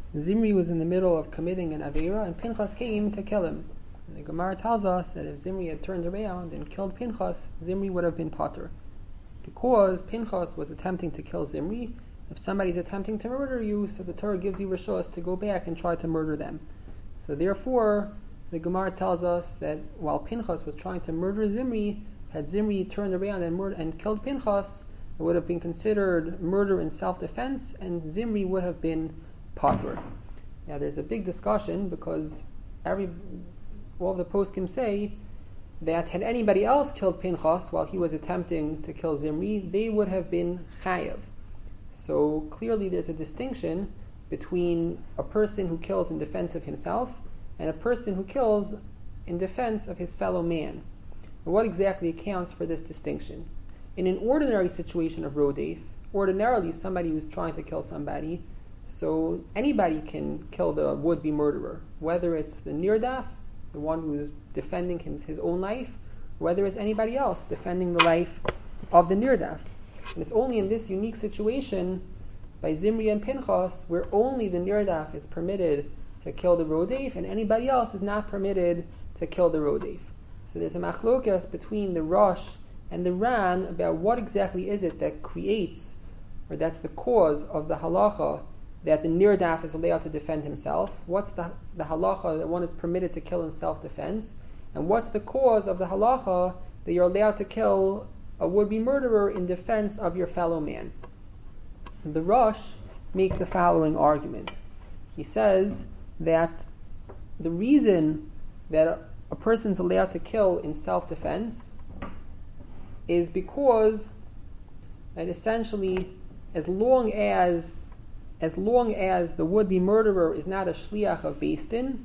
Zimri was in the middle of committing an Aveira, and Pinchas came to kill him. And the Gemara tells us that if Zimri had turned around and killed Pinchas, Zimri would have been patur. Because Pinchas was attempting to kill Zimri, if somebody's attempting to murder you, so the Torah gives you rishos to go back and try to murder them. So therefore, the Gemara tells us that while Pinchas was trying to murder Zimri, had Zimri turned around and killed Pinchas, it would have been considered murder in self-defense, and Zimri would have been patur. Now there's a big discussion because all of the poskim say that had anybody else killed Pinchas while he was attempting to kill Zimri, they would have been chayav. So clearly there's a distinction between a person who kills in defense of himself and a person who kills in defense of his fellow man. What exactly accounts for this distinction? In an ordinary situation of rodef, ordinarily somebody who's trying to kill somebody, so anybody can kill the would-be murderer, whether it's the nirdaf, the one who's defending his own life, whether it's anybody else defending the life of the nirdaf. And it's only in this unique situation by Zimri and Pinchas where only the nirdaf is permitted to kill the rodef and anybody else is not permitted to kill the rodef. So there's a machlokas between the Rosh and the Ran about what exactly is it that creates, or that's the cause of the halacha that the nirdaf is allowed to defend himself. What's the halacha that one is permitted to kill in self-defense? And what's the cause of the halacha that you're allowed to kill a would-be murderer in defense of your fellow man? The Rosh makes the following argument. He says that the reason that a person's allowed to kill in self-defense is because that essentially as long as the would-be murderer is not a shliach of Beis Din,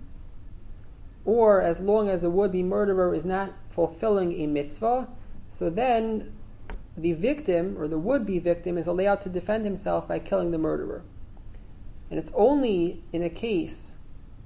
or as long as the would-be murderer is not fulfilling a mitzvah, so then the victim, or the would-be victim, is allowed to defend himself by killing the murderer. And it's only in a case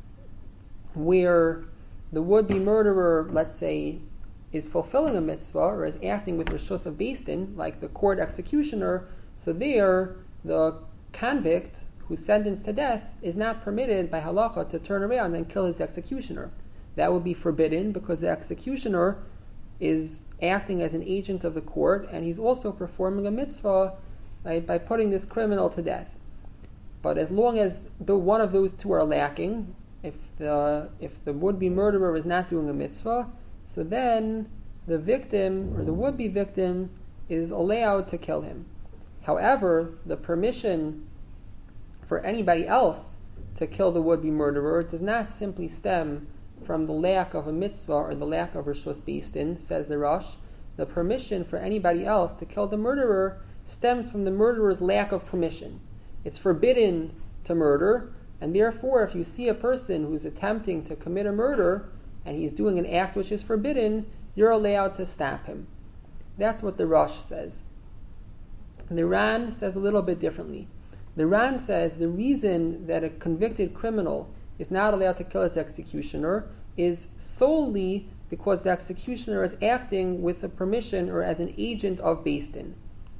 where the would-be murderer, let's say, is fulfilling a mitzvah, or is acting with reshus of Beis Din, like the court executioner, so there, the convict who's sentenced to death is not permitted by halacha to turn around and kill his executioner. That would be forbidden because the executioner is acting as an agent of the court and he's also performing a mitzvah by putting this criminal to death. But as long as one of those two are lacking, if the would-be murderer is not doing a mitzvah, so then the victim or the would-be victim is allowed to kill him. However, the permission for anybody else to kill the would-be murderer does not simply stem from the lack of a mitzvah or the lack of reshus Beis Din, says the Rosh. The permission for anybody else to kill the murderer stems from the murderer's lack of permission. It's forbidden to murder, and therefore if you see a person who's attempting to commit a murder and he's doing an act which is forbidden, you're allowed to stop him. That's what the Rosh says. The Ran says a little bit differently. The Ran says the reason that a convicted criminal is not allowed to kill his executioner is solely because the executioner is acting with the permission or as an agent of Beis Din.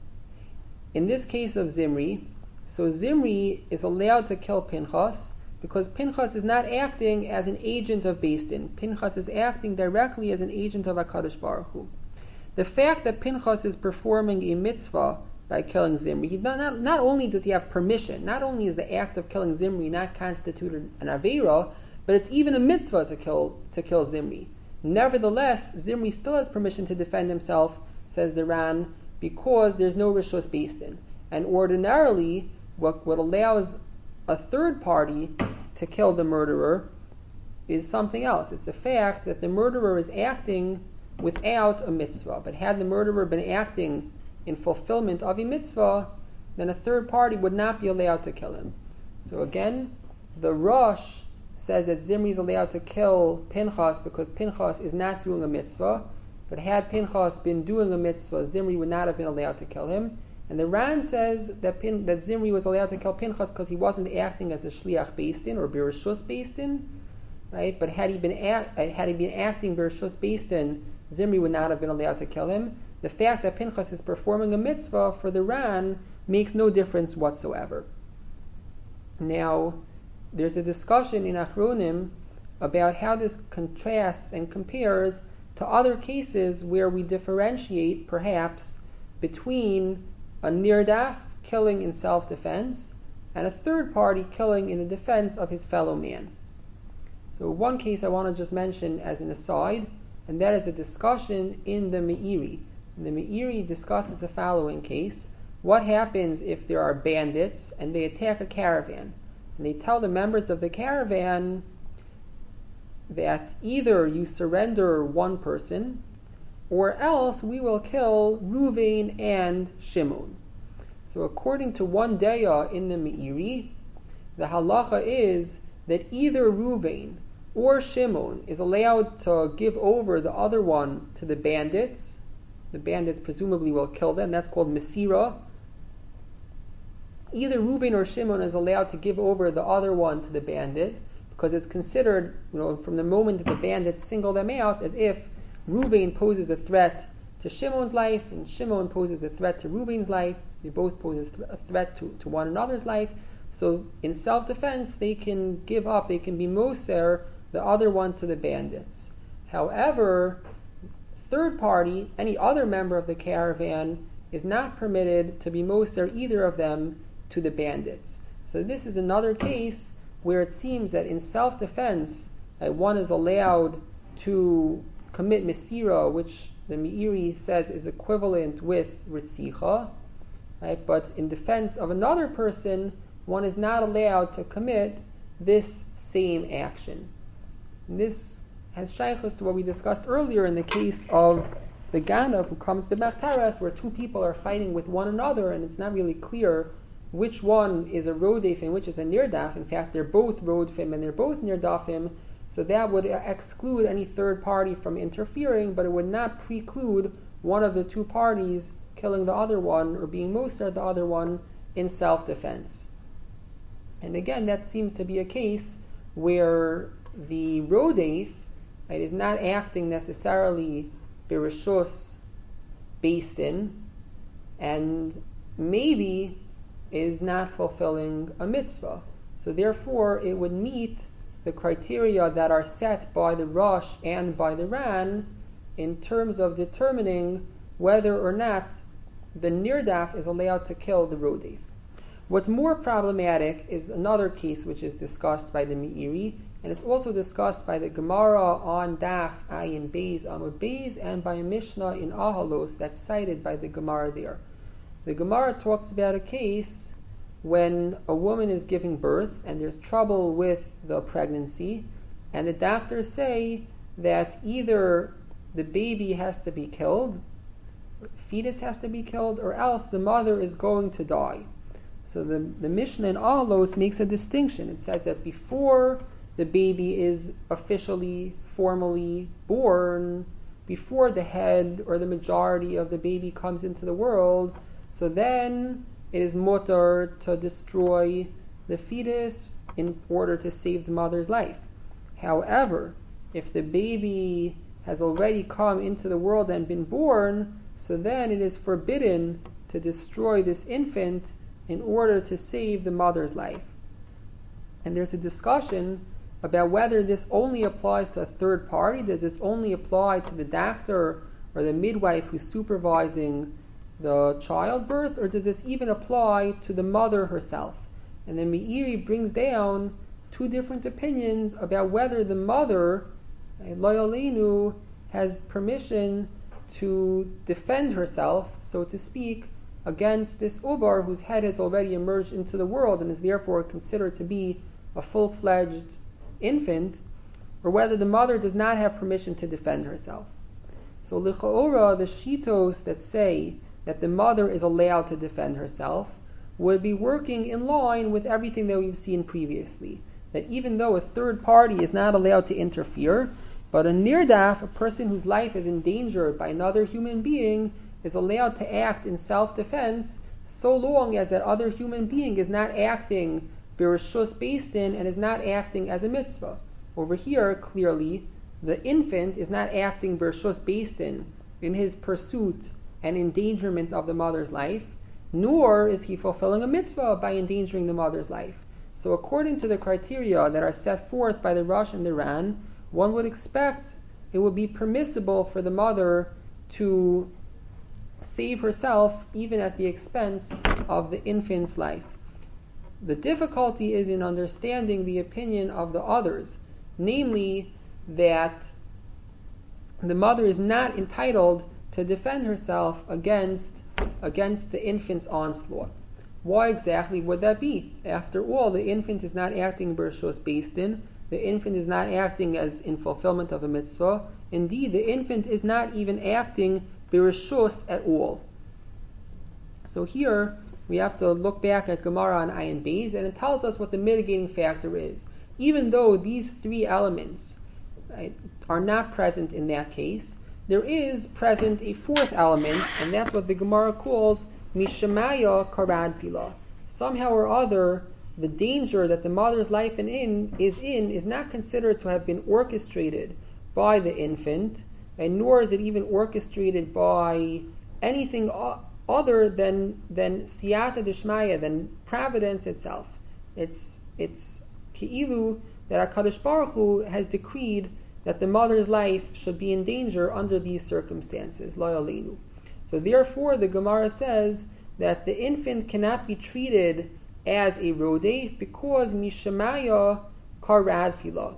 In this case of Zimri, so Zimri is allowed to kill Pinchas because Pinchas is not acting as an agent of Beis Din. Pinchas is acting directly as an agent of HaKadosh Baruch Hu. The fact that Pinchas is performing a mitzvah by killing Zimri, not only does he have permission, not only is the act of killing Zimri not constituted an Aveira, but it's even a mitzvah to kill Zimri. Nevertheless, Zimri still has permission to defend himself, says the Ran, because there's no reshus Beis Din. And ordinarily, what allows a third party to kill the murderer is something else. It's the fact that the murderer is acting without a mitzvah. But had the murderer been acting in fulfillment of a mitzvah, then a third party would not be allowed to kill him. So again, the Rosh says that Zimri is allowed to kill Pinchas because Pinchas is not doing a mitzvah, but had Pinchas been doing a mitzvah, Zimri would not have been allowed to kill him. And the Ran says that Zimri was allowed to kill Pinchas because he wasn't acting as a shliach Beis Din or b'reshus Beis Din, right? But had he been acting b'reshus Beis Din, Zimri would not have been allowed to kill him. The fact that Pinchas is performing a mitzvah for the Ran makes no difference whatsoever. Now, there's a discussion in Achronim about how this contrasts and compares to other cases where we differentiate, perhaps, between a nirdaf, killing in self-defense, and a third party killing in the defense of his fellow man. So one case I want to just mention as an aside, and that is a discussion in the Meiri. The Meiri discusses the following case. What happens if there are bandits and they attack a caravan? And they tell the members of the caravan that either you surrender one person, or else we will kill Ruvain and Shimon. So according to one daya in the Meiri, the halacha is that either Ruvain or Shimon is allowed to give over the other one to the bandits. The bandits presumably will kill them. That's called Mesira. Either Ruvain or Shimon is allowed to give over the other one to the bandit, because it's considered, from the moment that the bandits single them out, as if Ruvain poses a threat to Shimon's life and Shimon poses a threat to Ruvain's life. They both pose a threat to one another's life. So in self-defense, they can give up, they can be moser the other one to the bandits. However, third party, any other member of the caravan, is not permitted to be moser either of them to the bandits. So this is another case where it seems that in self-defense, one is allowed to commit mesira, which the Meiri says is equivalent with ritzicha, right? But in defense of another person, one is not allowed to commit this same action. And this has shaykhus to what we discussed earlier in the case of the ganav who comes b'machteres, where two people are fighting with one another, and it's not really clear which one is a rodef and which is a nirdaf. In fact, they're both rodfim and they're both nirdafim, so that would exclude any third party from interfering, but it would not preclude one of the two parties killing the other one or being moser the other one in self-defense. And again, that seems to be a case where the rodef, right, is not acting necessarily birishus based in, and maybe is not fulfilling a mitzvah. So therefore, it would meet the criteria that are set by the Rosh and by the Ran in terms of determining whether or not the nirdaf is allowed to kill the rodef. What's more problematic is another case which is discussed by the Meiri, and it's also discussed by the Gemara on Daf Ayin Beis Amud Beis and by a Mishnah in Ahalos that's cited by the Gemara there. The Gemara talks about a case when a woman is giving birth and there's trouble with the pregnancy, and the doctors say that either the baby has to be killed, fetus has to be killed, or else the mother is going to die. So the Mishnah in Ahalos makes a distinction. It says that before the baby is officially, formally born, before the head or the majority of the baby comes into the world, so then it is mutar to destroy the fetus in order to save the mother's life. However, if the baby has already come into the world and been born, so then it is forbidden to destroy this infant in order to save the mother's life. And there's a discussion about whether this only applies to a third party. Does this only apply to the doctor or the midwife who's supervising the childbirth, or does this even apply to the mother herself? And then Meiri brings down two different opinions about whether the mother, Lo Yaleinu, has permission to defend herself, so to speak, against this ubar whose head has already emerged into the world and is therefore considered to be a full-fledged infant, or whether the mother does not have permission to defend herself. So l'cha'ora, the shitos that say that the mother is allowed to defend herself would be working in line with everything that we've seen previously. That even though a third party is not allowed to interfere, but a nirdaf, a person whose life is endangered by another human being, is allowed to act in self-defense so long as that other human being is not acting birishus based in and is not acting as a mitzvah. Over here, clearly, the infant is not acting birishus based in his pursuit and endangerment of the mother's life, nor is he fulfilling a mitzvah by endangering the mother's life. So So according to the criteria that are set forth by the Rosh and the Ran, one would expect it would be permissible for the mother to save herself even at the expense of the infant's life. The difficulty is in understanding the opinion of the others, namely that the mother is not entitled to defend herself against the infant's onslaught. Why exactly would that be? After all, the infant is not acting b'reshus beis din. The infant is not acting as in fulfillment of a mitzvah. Indeed, the infant is not even acting b'reshus at all. So here we have to look back at Gemara on Ayin Beis, and it tells us what the mitigating factor is. Even though these three elements, right, are not present in that case, there is present a fourth element, and that's what the Gemara calls Mishamaya Karad Fila. Somehow or other, the danger that the mother's life is not considered to have been orchestrated by the infant, and nor is it even orchestrated by anything other than siyata d'shmaya, than providence itself. It's ki'ilu that HaKadosh Baruch Hu has decreed that the mother's life should be in danger under these circumstances, lo yaleinu. So therefore the Gemara says that the infant cannot be treated as a rodef because mishamaya karad fila.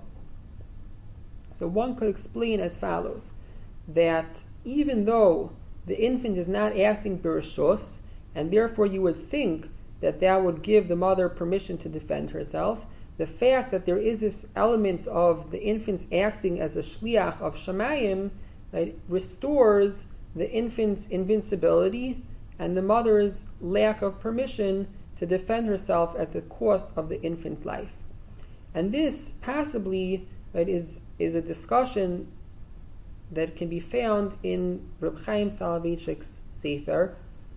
So one could explain as follows, that even though the infant is not acting b'reshus, and therefore you would think that that would give the mother permission to defend herself, the fact that there is this element of the infant's acting as a shliach of shamayim, right, restores the infant's invincibility and the mother's lack of permission to defend herself at the cost of the infant's life. And this possibly, right, is a discussion that can be found in Reb Chaim Soloveitchik's Sefer,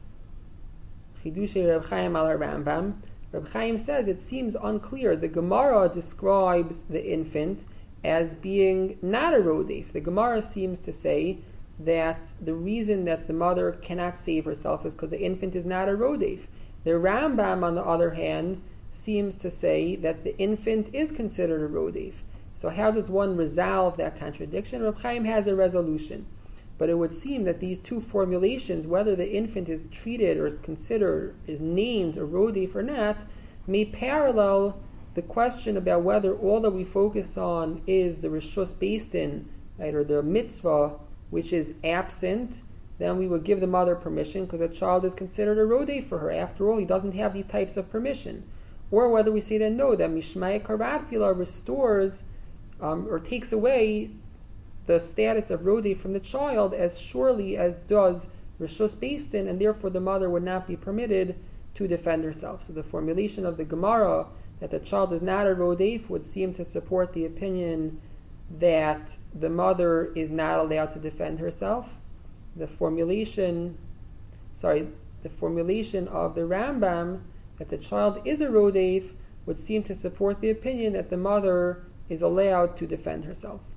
Chidushei Reb Chaim al Rambam. Reb Chaim says it seems unclear. The Gemara describes the infant as being not a rodef. The Gemara seems to say that the reason that the mother cannot save herself is because the infant is not a rodef. The Rambam, on the other hand, seems to say that the infant is considered a rodef. So how does one resolve that contradiction? Reb Chaim has a resolution. But it would seem that these two formulations, whether the infant is treated or is considered, is named a rodef or not, may parallel the question about whether all that we focus on is the reshus beis din, right, or the mitzvah, which is absent. Then we would give the mother permission because a child is considered a rodef for her. After all, he doesn't have these types of permission. Or whether we say that no, that mishmaya karad fila restores or takes away the status of rodef from the child as surely as does reshus beis din, and therefore the mother would not be permitted to defend herself. So the formulation of the Gemara that the child is not a rodef would seem to support the opinion that the mother is not allowed to defend herself. The formulation of the Rambam that the child is a rodef would seem to support the opinion that the mother is allowed to defend herself.